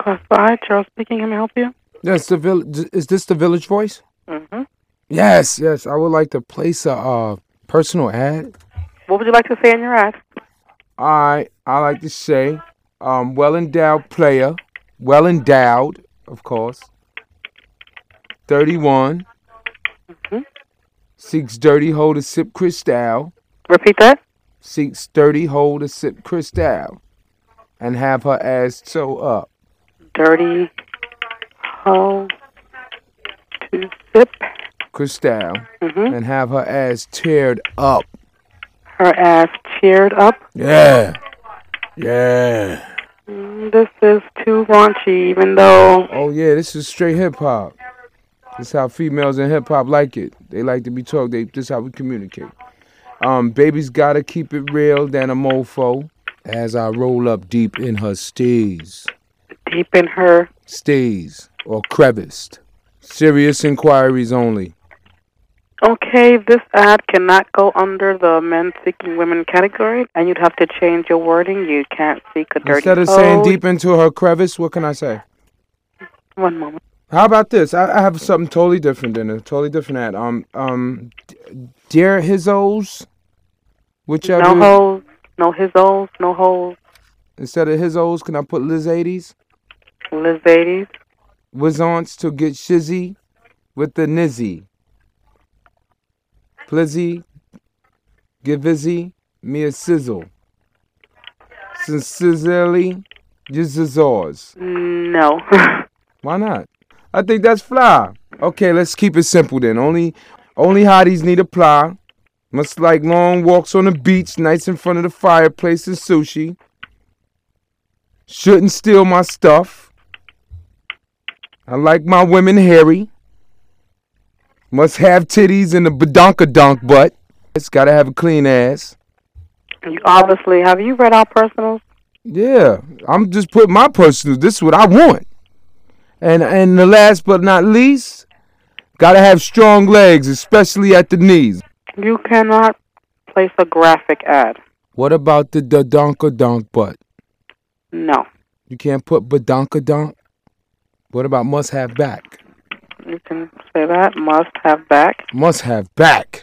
Hi, Charles speaking. Can I help you? Yes, is this the Village Voice? Mm-hmm. Yes. I would like to place a personal ad. What would you like to say in your ad? I like to say, well-endowed player, well-endowed, of course. 31. Mm-hmm. Seeks dirty hoe to sip Cristal. Repeat that. Seeks dirty hoe to sip Cristal. And have her ass sew up. Dirty hoe to sip Cristal. Mm-hmm. And have her ass teared up. Her ass cheered up. Yeah. This is too raunchy, even though... Oh, yeah, this is straight hip-hop. This is how females in hip-hop like it. They like to be talked. This is how we communicate. Baby's gotta keep it real than a mofo as I roll up deep in her stays. Deep in her... Stays or creviced. Serious inquiries only. Okay, this ad cannot go under the men seeking women category, and you'd have to change your wording. You can't seek a dirty Instead of hoe. saying deep into her crevice, what can I say? One moment. How about this? I have something totally different than a totally different ad. Dear Hizzos, whichever. No hoes, no hizzos, no hoes. Instead of Hizzos, can I put Liz 80s? Liz 80s. Wizants to get shizzy with the nizzy. Plizzy, give izzy, me a sizzle. Sincerely, jizzazors. No. Why not? I think that's fly. Okay, let's keep it simple then. Only hotties need apply. Must like long walks on the beach, nights in front of the fireplace and sushi. Shouldn't steal my stuff. I like my women hairy. Must have titties and a badonkadonk butt. It's gotta have a clean ass. You obviously, have you read our personals? Yeah, I'm just putting my personal. This is what I want. And the last but not least, gotta have strong legs, especially at the knees. You cannot place a graphic ad. What about the donkadonk butt? No. You can't put badonkadonk? What about must have back? You can say that. Must have back. Must have back.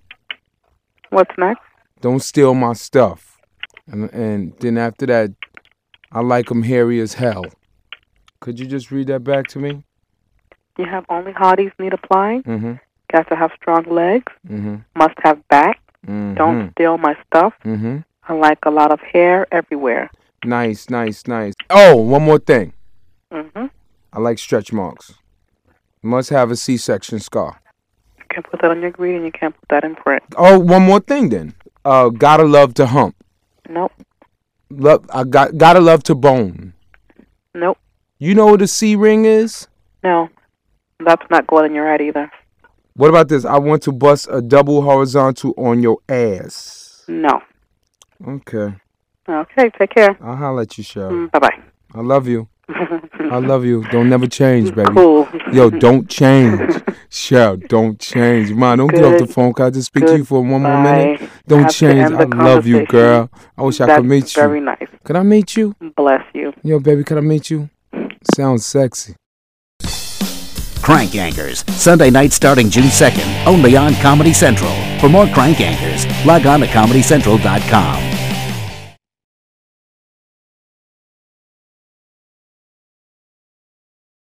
What's next? Don't steal my stuff. And then after that, I like them hairy as hell. Could you just read that back to me? You have only hotties need applying. Mm-hmm. Got to have strong legs. Mm-hmm. Must have back. Mm-hmm. Don't steal my stuff. Mm-hmm. I like a lot of hair everywhere. Nice. Oh, one more thing. Mm-hmm. I like stretch marks. Must have a C-section scar. You can't put that on your greeting. You can't put that in print. Oh, one more thing then. Gotta love to hump. Nope. Gotta love to bone. Nope. You know what a C-ring is? No. That's not going in your ad either. What about this? I want to bust a double horizontal on your ass. No. Okay. Okay, take care. I'll holler at you, Cheryl. Bye-bye. I love you. I love you. Don't never change, baby. Cool. Yo, don't change. Cheryl, don't change. Man, don't get off the phone. Can I just speak to you for one more minute? Don't change. I love you, girl. I wish I could meet you. Very nice. Can I meet you? Bless you. Yo, baby, can I meet you? Sounds sexy. Crank Yankers, Sunday night starting June 2nd, only on Comedy Central. For more Crank Yankers, log on to ComedyCentral.com.